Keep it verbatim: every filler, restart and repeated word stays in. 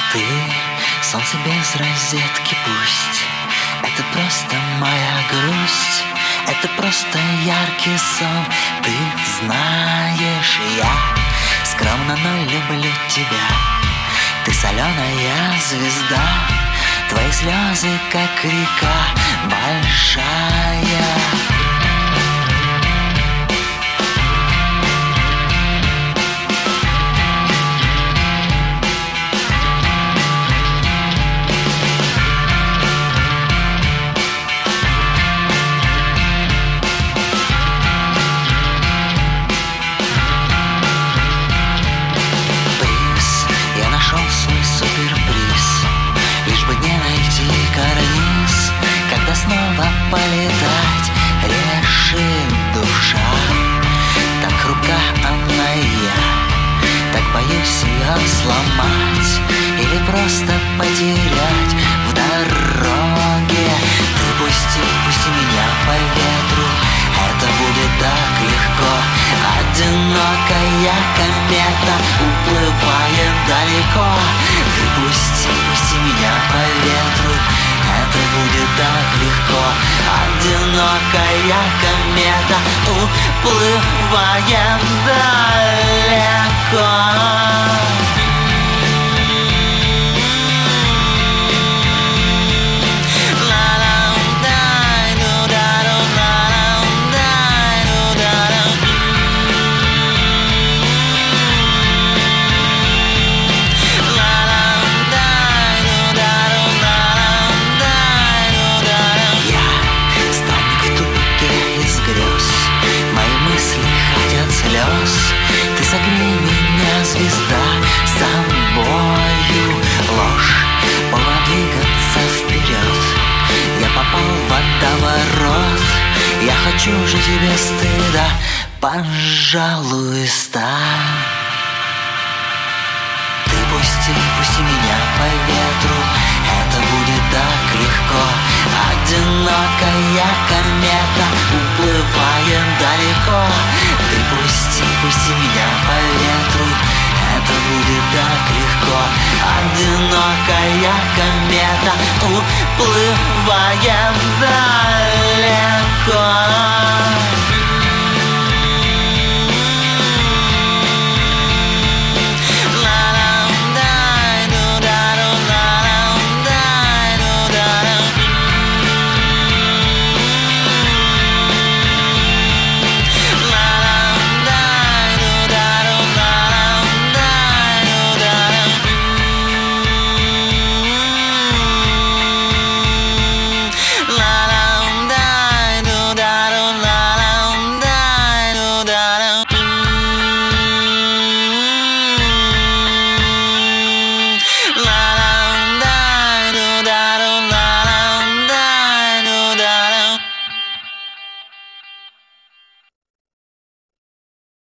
Ты солнце без розетки пусть. Это просто моя грусть. Это просто яркий сон. Ты знаешь, я скромно, но люблю тебя. Ты соленая звезда. Твои слезы, как река большая. Полетать решит душа. Так хрупка она и я. Так боюсь ее сломать или просто потерять в дороге. Ты пусти, пусти меня по ветру. Это будет так легко. Одинокая комета уплывает далеко. Ты пусти, пусти меня по ветру. Это будет так легко. Одинокая комета уплывает далеко. Ты согрей меня, звезда, собою ложь. Пора двигаться вперед. Я попал в водоворот. Я хочу жить без стыда. Пожалуй, стань. Ты пусти, пусти меня по ветру. Это будет так легко. Одинокая комета уплывает далеко.